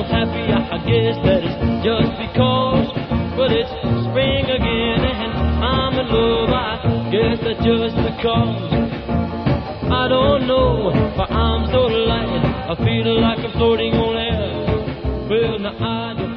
happy, I guess that it's just because. But it's spring again and I'm in love, I guess that's just because. I don't know, but I'm so light, I feel like I'm floating on air. Well, now I don't